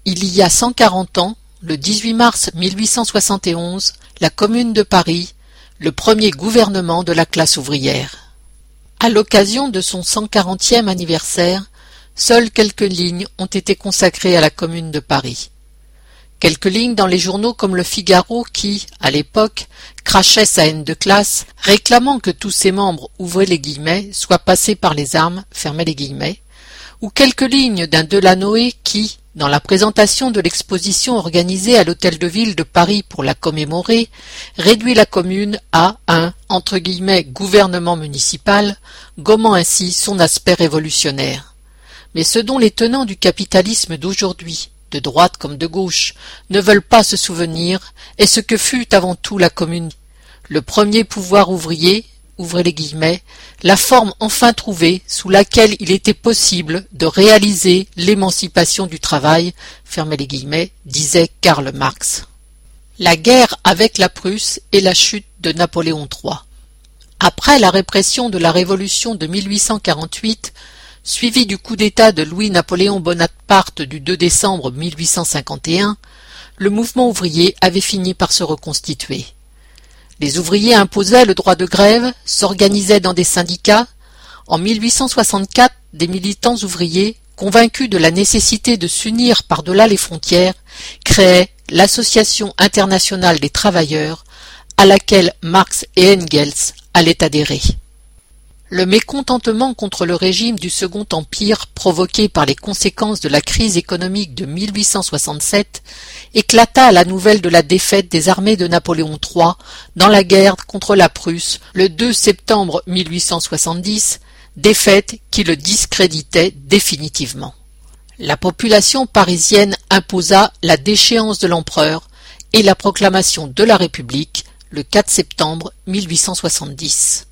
Il y a 140 ans, le 18 mars 1871, la Commune de Paris, le premier gouvernement de la classe ouvrière. À l'occasion de son 140e anniversaire, seules quelques lignes ont été consacrées à la Commune de Paris. Quelques lignes dans les journaux comme Le Figaro qui, à l'époque, crachait sa haine de classe, réclamant que tous ses membres, ouvrez les guillemets, soient passés par les armes, fermez les guillemets, ou quelques lignes d'un Delanoë qui, dans la présentation de l'exposition organisée à l'Hôtel de Ville de Paris pour la commémorer, réduit la commune à un, entre guillemets, gouvernement municipal, gommant ainsi son aspect révolutionnaire. Mais ce dont les tenants du capitalisme d'aujourd'hui, de droite comme de gauche, ne veulent pas se souvenir est ce que fut avant tout la commune, le premier pouvoir ouvrier, ouvrez les guillemets, la forme enfin trouvée sous laquelle il était possible de réaliser l'émancipation du travail, fermez les guillemets, disait Karl Marx. La guerre avec la Prusse et la chute de Napoléon III. Après la répression de la Révolution de 1848, suivie du coup d'État de Louis-Napoléon Bonaparte du 2 décembre 1851, le mouvement ouvrier avait fini par se reconstituer. Les ouvriers imposaient le droit de grève, s'organisaient dans des syndicats. En 1864, des militants ouvriers, convaincus de la nécessité de s'unir par-delà les frontières, créaient l'Association internationale des travailleurs, à laquelle Marx et Engels allaient adhérer. Le mécontentement contre le régime du Second Empire provoqué par les conséquences de la crise économique de 1867 éclata à la nouvelle de la défaite des armées de Napoléon III dans la guerre contre la Prusse le 2 septembre 1870, défaite qui le discréditait définitivement. La population parisienne imposa la déchéance de l'empereur et la proclamation de la République le 4 septembre 1870.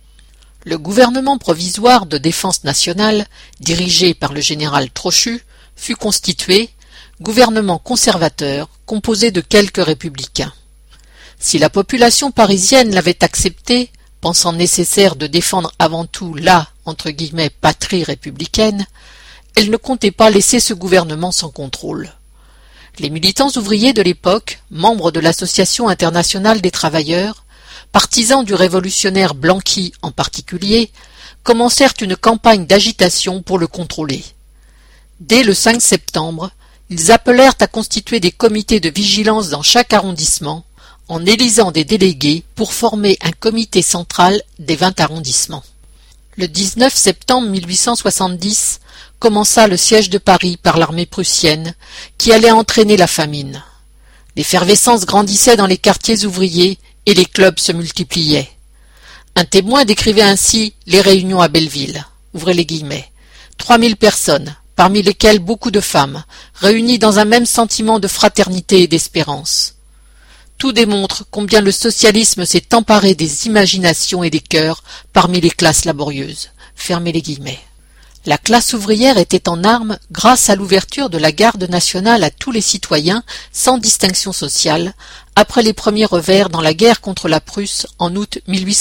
Le gouvernement provisoire de défense nationale, dirigé par le général Trochu, fut constitué, gouvernement conservateur composé de quelques républicains. Si la population parisienne l'avait accepté, pensant nécessaire de défendre avant tout la, entre guillemets, patrie républicaine, elle ne comptait pas laisser ce gouvernement sans contrôle. Les militants ouvriers de l'époque, membres de l'Association internationale des travailleurs, partisans du révolutionnaire Blanqui en particulier, commencèrent une campagne d'agitation pour le contrôler. Dès le 5 septembre, ils appelèrent à constituer des comités de vigilance dans chaque arrondissement, en élisant des délégués pour former un comité central des 20 arrondissements. Le 19 septembre 1870 commença le siège de Paris par l'armée prussienne, qui allait entraîner la famine. L'effervescence grandissait dans les quartiers ouvriers et les clubs se multipliaient. Un témoin décrivait ainsi les réunions à Belleville, ouvrez les guillemets, 3000 personnes, parmi lesquelles beaucoup de femmes, réunies dans un même sentiment de fraternité et d'espérance. Tout démontre combien le socialisme s'est emparé des imaginations et des cœurs parmi les classes laborieuses, fermez les guillemets. La classe ouvrière était en armes grâce à l'ouverture de la garde nationale à tous les citoyens, sans distinction sociale, après les premiers revers dans la guerre contre la Prusse en août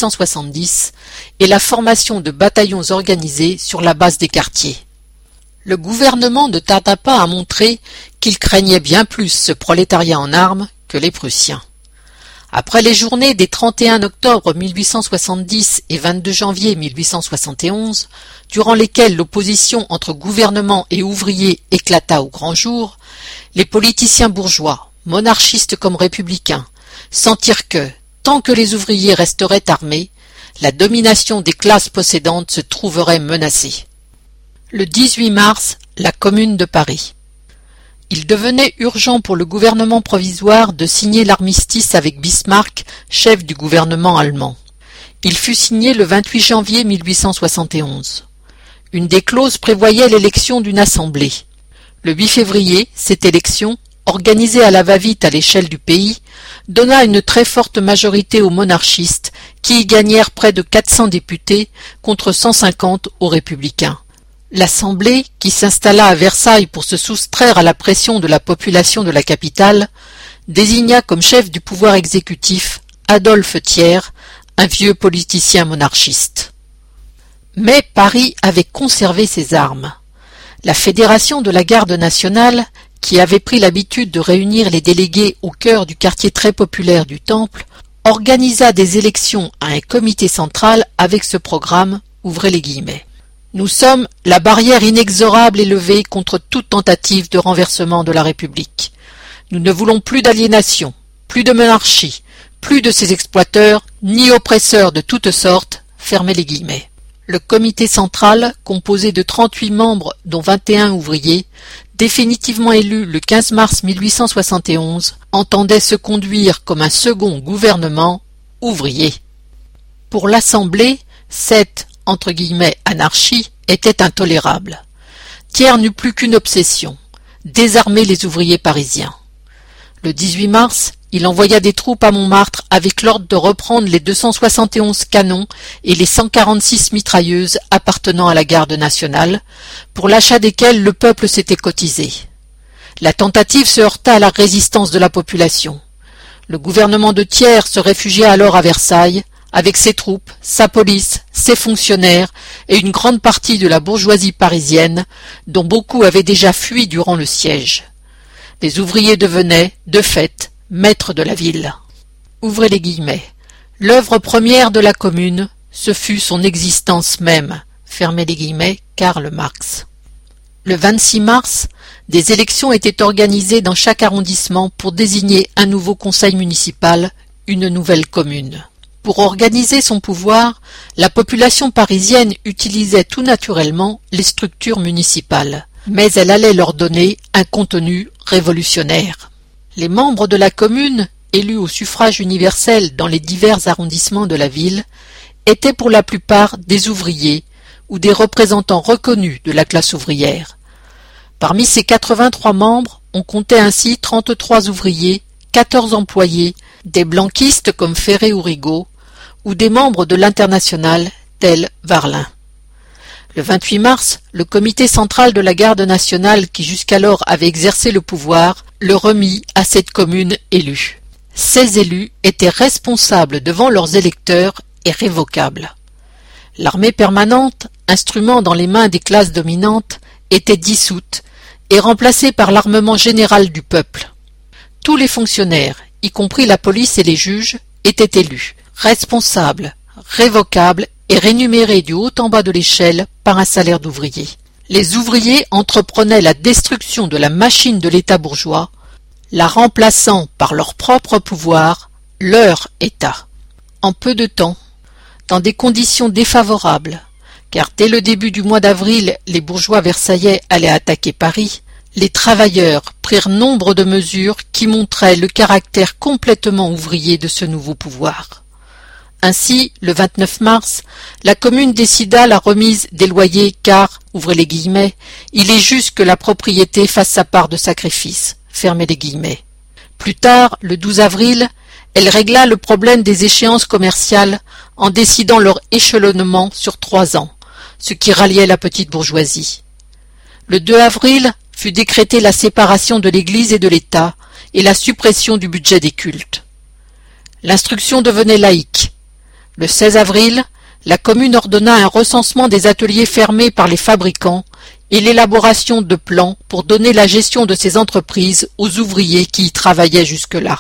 1870 et la formation de bataillons organisés sur la base des quartiers. Le gouvernement ne tarda pas à montrer qu'il craignait bien plus ce prolétariat en armes que les Prussiens. Après les journées des 31 octobre 1870 et 22 janvier 1871, durant lesquelles l'opposition entre gouvernement et ouvriers éclata au grand jour, les politiciens bourgeois, monarchistes comme républicains, sentirent que, tant que les ouvriers resteraient armés, la domination des classes possédantes se trouverait menacée. Le 18 mars, la Commune de Paris. Il devenait urgent pour le gouvernement provisoire de signer l'armistice avec Bismarck, chef du gouvernement allemand. Il fut signé le 28 janvier 1871. Une des clauses prévoyait l'élection d'une assemblée. Le 8 février, cette élection, organisée à la va-vite à l'échelle du pays, donna une très forte majorité aux monarchistes qui y gagnèrent près de 400 députés contre 150 aux républicains. L'Assemblée, qui s'installa à Versailles pour se soustraire à la pression de la population de la capitale, désigna comme chef du pouvoir exécutif Adolphe Thiers, un vieux politicien monarchiste. Mais Paris avait conservé ses armes. La fédération de la garde nationale, qui avait pris l'habitude de réunir les délégués au cœur du quartier très populaire du Temple, organisa des élections à un comité central avec ce programme, ouvrez les guillemets. Nous sommes la barrière inexorable élevée contre toute tentative de renversement de la République. Nous ne voulons plus d'aliénation, plus de monarchie, plus de ces exploiteurs, ni oppresseurs de toutes sortes, fermez les guillemets. Le comité central, composé de 38 membres dont 21 ouvriers, définitivement élu le 15 mars 1871, entendait se conduire comme un second gouvernement ouvrier. Pour l'Assemblée, cette entre guillemets anarchie était intolérable. Thiers n'eut plus qu'une obsession, désarmer les ouvriers parisiens. Le 18 mars, il envoya des troupes à Montmartre avec l'ordre de reprendre les 271 canons et les 146 mitrailleuses appartenant à la garde nationale, pour l'achat desquelles le peuple s'était cotisé. La tentative se heurta à la résistance de la population. Le gouvernement de Thiers se réfugia alors à Versailles, avec ses troupes, sa police, ses fonctionnaires et une grande partie de la bourgeoisie parisienne, dont beaucoup avaient déjà fui durant le siège. Les ouvriers devenaient, de fait, maîtres de la ville. Ouvrez les guillemets. L'œuvre première de la Commune, ce fut son existence même. Fermez les guillemets, Karl Marx. Le 26 mars, des élections étaient organisées dans chaque arrondissement pour désigner un nouveau conseil municipal, une nouvelle commune. Pour organiser son pouvoir, la population parisienne utilisait tout naturellement les structures municipales, mais elle allait leur donner un contenu révolutionnaire. Les membres de la commune, élus au suffrage universel dans les divers arrondissements de la ville, étaient pour la plupart des ouvriers ou des représentants reconnus de la classe ouvrière. Parmi ces 83 membres, on comptait ainsi 33 ouvriers, 14 employés, des blanquistes comme Ferré ou Rigaud, ou des membres de l'Internationale tels Varlin. Le 28 mars, le comité central de la garde nationale qui jusqu'alors avait exercé le pouvoir le remit à cette commune élue. Ces élus étaient responsables devant leurs électeurs et révocables. L'armée permanente, instrument dans les mains des classes dominantes, était dissoute et remplacée par l'armement général du peuple. Tous les fonctionnaires, y compris la police et les juges, étaient élus, responsables, révocables et rémunérés du haut en bas de l'échelle par un salaire d'ouvrier. Les ouvriers entreprenaient la destruction de la machine de l'État bourgeois, la remplaçant par leur propre pouvoir, leur État. En peu de temps, dans des conditions défavorables, car dès le début du mois d'avril, les bourgeois versaillais allaient attaquer Paris, les travailleurs prirent nombre de mesures qui montraient le caractère complètement ouvrier de ce nouveau pouvoir. Ainsi, le 29 mars, la commune décida la remise des loyers car, ouvrez les guillemets, il est juste que la propriété fasse sa part de sacrifice, fermez les guillemets. Plus tard, le 12 avril, elle régla le problème des échéances commerciales en décidant leur échelonnement sur 3 ans, ce qui ralliait la petite bourgeoisie. Le 2 avril fut décrétée la séparation de l'Église et de l'État et la suppression du budget des cultes. L'instruction devenait laïque. Le 16 avril, la commune ordonna un recensement des ateliers fermés par les fabricants et l'élaboration de plans pour donner la gestion de ces entreprises aux ouvriers qui y travaillaient jusque-là.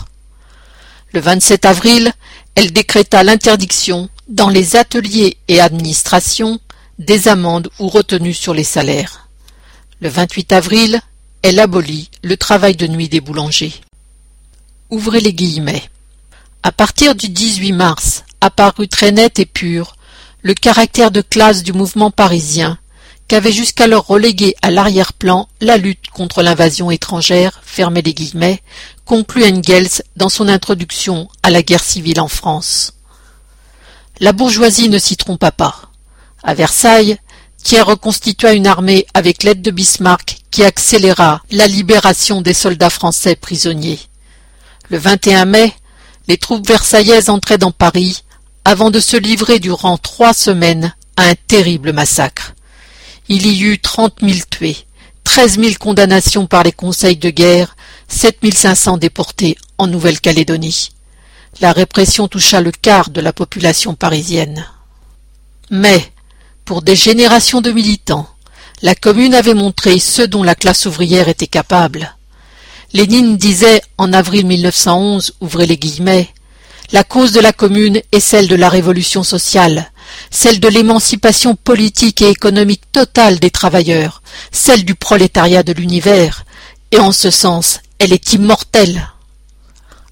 Le 27 avril, elle décréta l'interdiction, dans les ateliers et administrations, des amendes ou retenues sur les salaires. Le 28 avril, elle abolit le travail de nuit des boulangers. Ouvrez les guillemets. À partir du 18 mars, apparut très net et pur le caractère de classe du mouvement parisien, qu'avait jusqu'alors relégué à l'arrière-plan la lutte contre l'invasion étrangère, fermez les guillemets, conclut Engels dans son introduction à la guerre civile en France. La bourgeoisie ne s'y trompa pas. À Versailles, Thiers reconstitua une armée avec l'aide de Bismarck qui accéléra la libération des soldats français prisonniers. Le 21 mai, les troupes versaillaises entraient dans Paris avant de se livrer durant 3 semaines à un terrible massacre. Il y eut 30 000 tués, 13 000 condamnations par les conseils de guerre, 7 500 déportés en Nouvelle-Calédonie. La répression toucha le quart de la population parisienne. Mais, pour des générations de militants, la Commune avait montré ce dont la classe ouvrière était capable. Lénine disait en avril 1911, ouvrez les guillemets, « La cause de la Commune est celle de la révolution sociale, celle de l'émancipation politique et économique totale des travailleurs, celle du prolétariat de l'univers, et en ce sens, elle est immortelle. »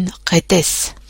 Aline Reitès.